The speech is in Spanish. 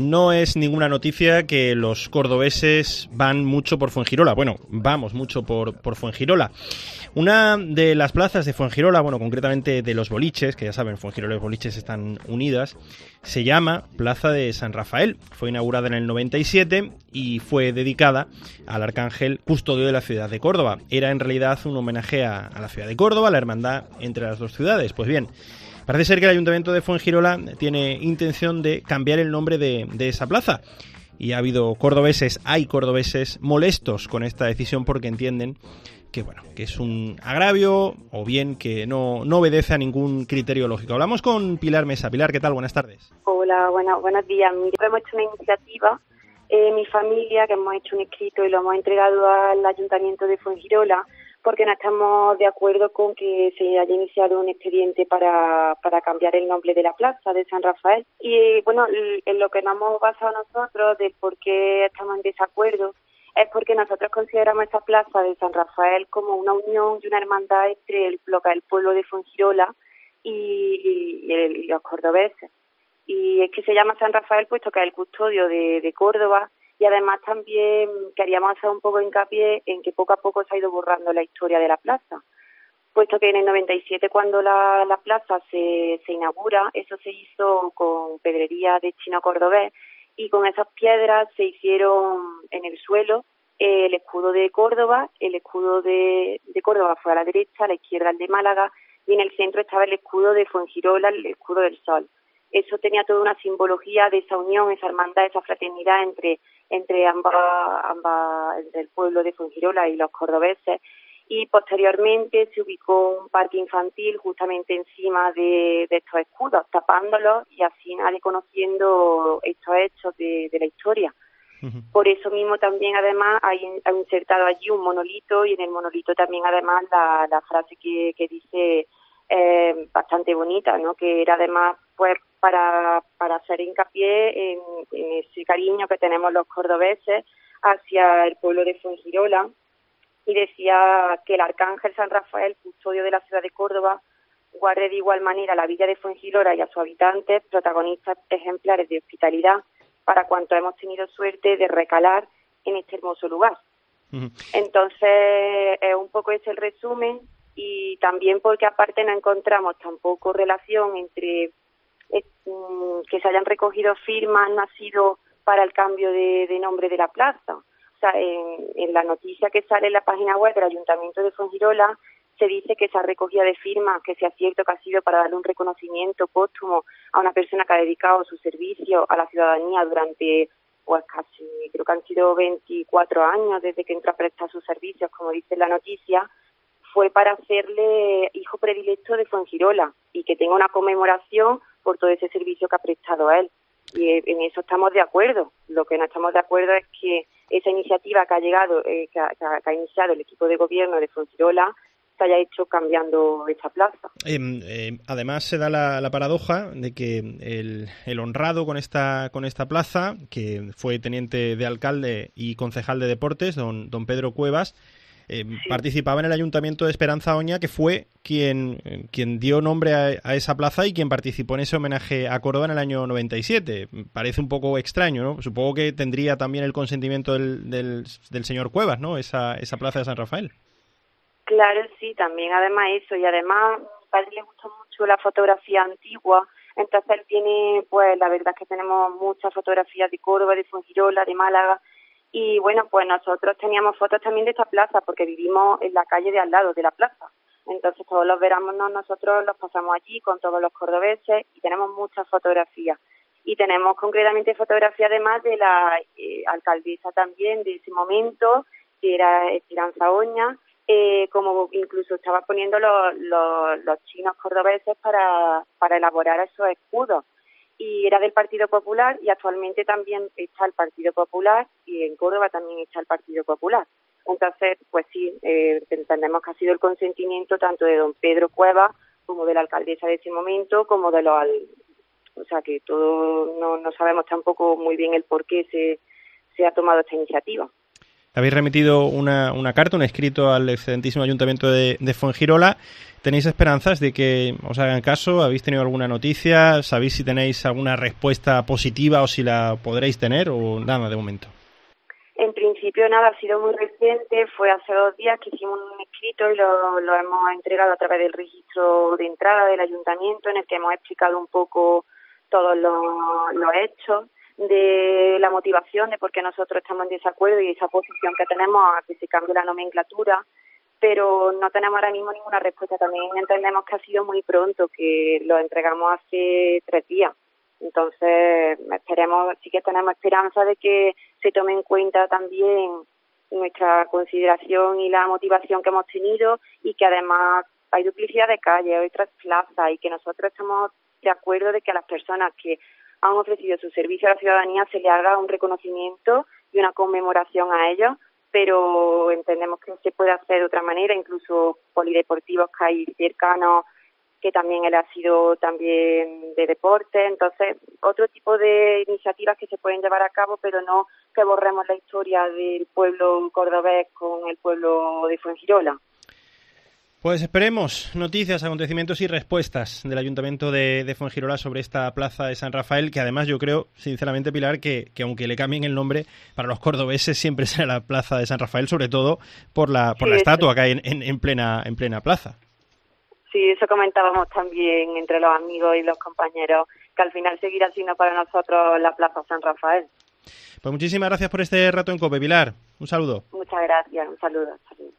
no es ninguna noticia que los cordobeses van mucho por Fuengirola. Bueno, vamos mucho por Fuengirola. Una de las plazas de Fuengirola, bueno, concretamente de los boliches, que ya saben, Fuengirola y los boliches están unidas, se llama Plaza de San Rafael. Fue inaugurada en el 97 y fue dedicada al arcángel custodio de la ciudad de Córdoba. Era en realidad un homenaje a la ciudad de Córdoba, la hermandad entre las dos ciudades. Pues bien, parece ser que el Ayuntamiento de Fuengirola tiene intención de cambiar el nombre de esa plaza. Y ha habido hay cordobeses molestos con esta decisión porque entienden que, bueno, que es un agravio o bien que no obedece a ningún criterio lógico. Hablamos con Pilar Mesa. Pilar, ¿qué tal? Buenas tardes. Hola, buenos días. Hemos hecho una iniciativa, mi familia, que hemos hecho un escrito y lo hemos entregado al Ayuntamiento de Fuengirola, porque no estamos de acuerdo con que se haya iniciado un expediente para cambiar el nombre de la plaza de San Rafael. Y bueno, en lo que nos hemos basado nosotros de por qué estamos en desacuerdo es porque nosotros consideramos esta plaza de San Rafael como una unión y una hermandad entre lo que es el pueblo de Fuengirola y los cordobeses. Y es que se llama San Rafael puesto que es el custodio de Córdoba. Y además también queríamos hacer un poco hincapié en que poco a poco se ha ido borrando la historia de la plaza, puesto que en el 97 cuando la plaza se inaugura, eso se hizo con pedrería de chino cordobés y con esas piedras se hicieron en el suelo el escudo de Córdoba, el escudo de Córdoba fue a la derecha, a la izquierda el de Málaga y en el centro estaba el escudo de Fuengirola, el escudo del sol. Eso tenía toda una simbología de esa unión, esa hermandad, esa fraternidad entre ambas, entre el pueblo de Fuengirola y los cordobeses, y posteriormente se ubicó un parque infantil justamente encima de estos escudos, tapándolos y así nadie conociendo estos hechos de la historia. Uh-huh. Por eso mismo también además hay insertado allí un monolito y en el monolito también además la frase que dice bastante bonita, ¿no? Que era además pues para hacer hincapié en ese cariño que tenemos los cordobeses hacia el pueblo de Fuengirola, y decía que el arcángel San Rafael, custodio de la ciudad de Córdoba, guarde de igual manera la villa de Fuengirola y a sus habitantes, protagonistas ejemplares de hospitalidad para cuantos hemos tenido suerte de recalar en este hermoso lugar. Uh-huh. Entonces, un poco ese el resumen, y también porque aparte no encontramos tampoco relación entre que se hayan recogido firmas, no ha sido para el cambio de nombre de la plaza. O sea, en la noticia que sale en la página web del Ayuntamiento de Fuengirola se dice que esa recogida de firmas, que sea cierto que ha sido para darle un reconocimiento póstumo a una persona que ha dedicado su servicio a la ciudadanía durante, pues casi, creo que han sido 24 años desde que entró a prestar sus servicios, como dice la noticia, fue para hacerle hijo predilecto de Fuengirola y que tenga una conmemoración por todo ese servicio que ha prestado a él. Y en eso estamos de acuerdo. Lo que no estamos de acuerdo es que esa iniciativa que ha llegado, que ha iniciado el equipo de gobierno de Fuengirola, se haya hecho cambiando esa plaza. Además se da la paradoja de que el honrado con esta plaza, que fue teniente de alcalde y concejal de deportes, don Pedro Cuevas, sí, participaba en el Ayuntamiento de Esperanza Oña, que fue quien dio nombre a esa plaza y quien participó en ese homenaje a Córdoba en el año 97. Parece un poco extraño, ¿no? Supongo que tendría también el consentimiento del señor Cuevas, ¿no? Esa plaza de San Rafael. Claro, sí, también además eso, y además a mi padre le gusta mucho la fotografía antigua, entonces él tiene, pues la verdad es que tenemos muchas fotografías de Córdoba, de Fuengirola, de Málaga, y bueno, pues nosotros teníamos fotos también de esta plaza, porque vivimos en la calle de al lado de la plaza, entonces todos los veranos nosotros los pasamos allí con todos los cordobeses, y tenemos muchas fotografías, y tenemos concretamente fotografías además de la alcaldesa también de ese momento, que era Esperanza Oña, como incluso estaba poniendo los chinos cordobeses para elaborar esos escudos, y era del Partido Popular, y actualmente también está el Partido Popular, y en Córdoba también está el Partido Popular. Entonces, pues sí, entendemos que ha sido el consentimiento tanto de don Pedro Cuevas como de la alcaldesa de ese momento, como de o sea que todo no sabemos tampoco muy bien el por qué se ha tomado esta iniciativa. Habéis remitido una carta, un escrito al excelentísimo Ayuntamiento de Fuengirola. ¿Tenéis esperanzas de que os hagan caso? ¿Habéis tenido alguna noticia? ¿Sabéis si tenéis alguna respuesta positiva o si la podréis tener o nada de momento? En principio nada, ha sido muy reciente, fue hace 2 días que hicimos un escrito y lo hemos entregado a través del registro de entrada del ayuntamiento, en el que hemos explicado un poco todos los hechos, de la motivación de por qué nosotros estamos en desacuerdo y esa posición que tenemos a que se cambie la nomenclatura, pero no tenemos ahora mismo ninguna respuesta. También entendemos que ha sido muy pronto, que lo entregamos hace 3 días. Entonces, esperemos, sí que tenemos esperanza de que se tome en cuenta también nuestra consideración y la motivación que hemos tenido, y que además hay duplicidad de calles, hay otras plazas, y que nosotros estamos de acuerdo de que a las personas que han ofrecido su servicio a la ciudadanía se le haga un reconocimiento y una conmemoración a ellos, pero entendemos que se puede hacer de otra manera, incluso polideportivos que hay cercanos, que también él ha sido también de deporte. Entonces, otro tipo de iniciativas que se pueden llevar a cabo, pero no que borremos la historia del pueblo cordobés con el pueblo de Fuengirola. Pues esperemos noticias, acontecimientos y respuestas del Ayuntamiento de Fuengirola sobre esta plaza de San Rafael, que además yo creo, sinceramente, Pilar, que aunque le cambien el nombre, para los cordobeses siempre será la plaza de San Rafael, sobre todo por la estatua que hay en plena plaza. Sí, eso comentábamos también entre los amigos y los compañeros, que al final seguirá siendo para nosotros la Plaza San Rafael. Pues muchísimas gracias por este rato en COPE, Pilar. Un saludo. Muchas gracias, un saludo.